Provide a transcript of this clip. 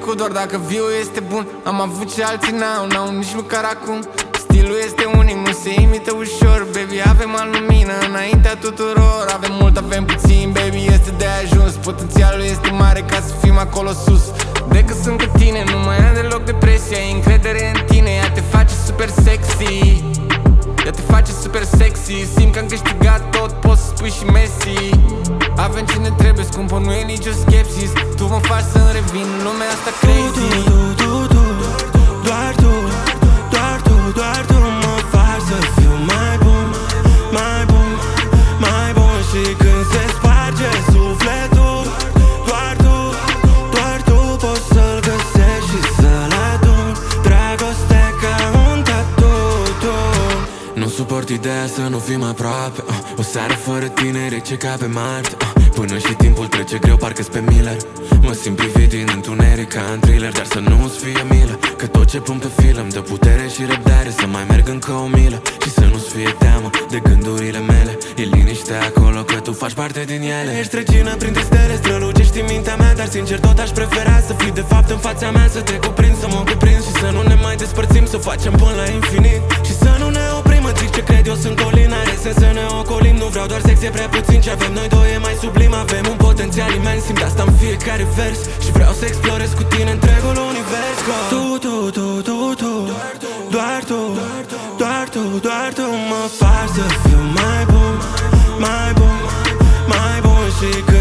trecut, doar dacă viu este bun. Am avut ce alții n-au nici măcar acum. Stilul este unic, nu se imită ușor. Baby, avem al lumină înaintea tuturor. Avem mult, avem puțin, baby, este de ajuns. Potențialul este mare ca să fim acolo sus. De că sunt cu tine, nu mai am deloc depresie. Ai încredere în tine, ea te face super sexy. Ea te face super sexy. Simt că am câștigat tot, poți să spui și Messi. Avem ce ne trebuie, scumpă, nu e nicio skepsis. Tu mă faci să-mi revin în lumea asta crazy. Doar tu, doar tu, doar tu mă faci să fiu mai bun, mai bun, mai bun. Și când se sparge sufletul, doar tu, doar tu poți să-l găsești și să-l adun. Dragoste ca un tatu. Nu suport ideea să nu fim aproape. O seară fără tine rece ca pe Marte. Până și timpul trece greu, parcă-s pe Miller. Mă simt privit din întuneric ca în thriller. Dar să nu-ți fie milă, că tot ce pun pe fil îmi dă putere și răbdare să mai merg încă o milă. Și să nu-ți fie teamă de gândurile mele. E liniște acolo că tu faci parte din ele. Ești regină printre stele, strălucești în mintea mea. Dar sincer tot aș prefera să fii de fapt în fața mea. Să te cuprind, să mă cuprind și să nu ne mai despărțim. Să facem până la infinit și să nu ne oprim. Mă zic ce cred eu, sunt colin, are sens să ne ocolim. Nu vreau doar sex, e prea puțin, ce avem noi doi e mai sublim. Avem un potențial imens, simt asta în fiecare vers. Și vreau să explorez cu tine întregul univers. Tu, doar tu, doar tu, doar tu mă faci să fiu mai bun, mai bun, mai bun. Și